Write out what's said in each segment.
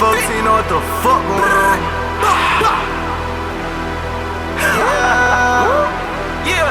folks ain't know what the fuck going on. Yeah.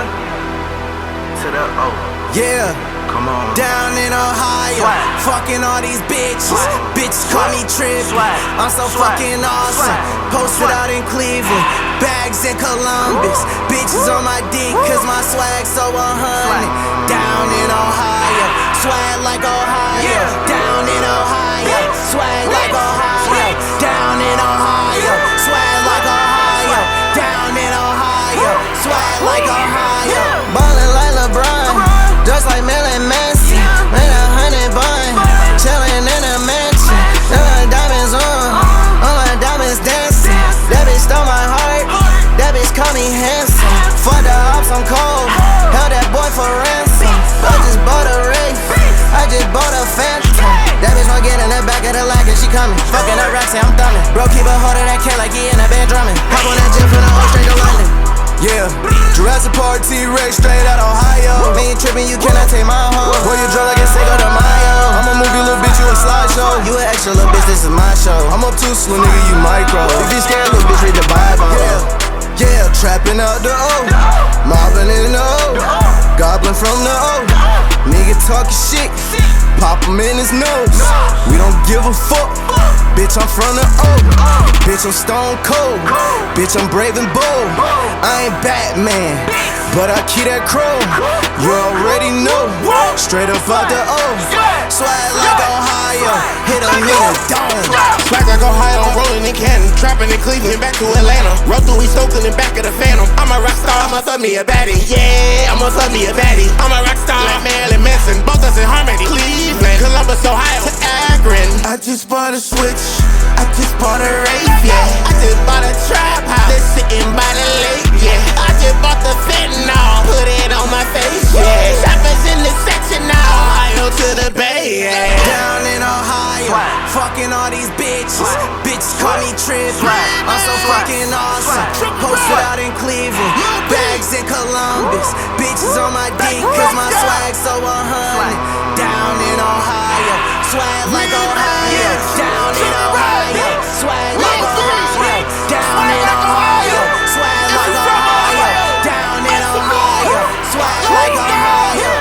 To the Yeah. Come on. Down in Ohio, Swag. fucking all these bitches. Swag. Bitches call me Trip. Swag. I'm so Swag. fucking awesome. Swag. Posted Swag. out in Cleveland, bags in Columbus. Bitches on my dick, cause my swag so 100. Down in Ohio, swag like Ohio. Yeah. Down in Ohio, swag like Ohio. Down in Ohio, swag like Ohio. Down in Ohio, swag like Ohio. Ballin' like LeBron, just like Mel and Messi. Made 100 bun, chillin' in a mansion. Now my diamonds on, all my diamonds dancing. That bitch stole my heart, that bitch call me handsome. Fuck the ops, I'm cold, held that boy for ransom. I just bought a Wraith, I just bought a Phantom. That bitch wanna get in the back of the lag and she coming. Fucking up racks and I'm thumbing. Bro, keep a hold of that cat like he in a band drumming. Hop on that jet from the whole straight to London. Yeah, Jurassic Park T-Rex straight out Ohio. Me ain't trippin', you cannot take my home. Boy, you drunk like a Cinco de Mayo. I'm a movie, little bitch, you a slideshow. You an extra, little bitch, this is my show. I'm up too slow, nigga, you micro. If you scared, little bitch, read the Bible. Yeah, trapping out the O, mobbing in the O, goblin from the O. Nigga talking shit, pop him in his nose. We don't give a fuck, bitch, I'm from the O. Bitch, I'm stone cold, bitch, I'm brave and bold. I ain't Batman, but I keep that chrome. You already know, straight up out the O. Swag like Ohio, hit him in the dome. Swag like Ohio, I'm rolling in Canton, trapping in Cleveland, back to Atlanta. Roll through East Oakland and back of the Phantom. I'm a rock star, I'ma fuck me a baddie. Yeah, I'ma fuck me a baddie. I'm a rock star like Marilyn Manson, both us in harmony. Cleveland, Columbus, Ohio, to Akron. I just bought a Switch, I just bought a Wraith, yeah. I just bought a trap house, that's sitting by the lake, yeah. I just bought the fentanyl, put it on my face, yeah. Shoppers in the section now, Ohio to the Bay, yeah. Down in Ohio, fucking all these bitches. Bitches call me Trip. I'm so fucking awesome. Posted out in Cleveland, bags in Columbus. Bitches on my dick, cause my swag so 100. Down in Ohio, swag like Ohio. Down in Ohio, swag like Ohio. Down in Ohio, swag like Ohio. Down in Ohio, swag like Ohio.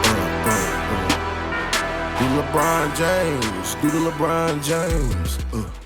Do LeBron James, do the LeBron James.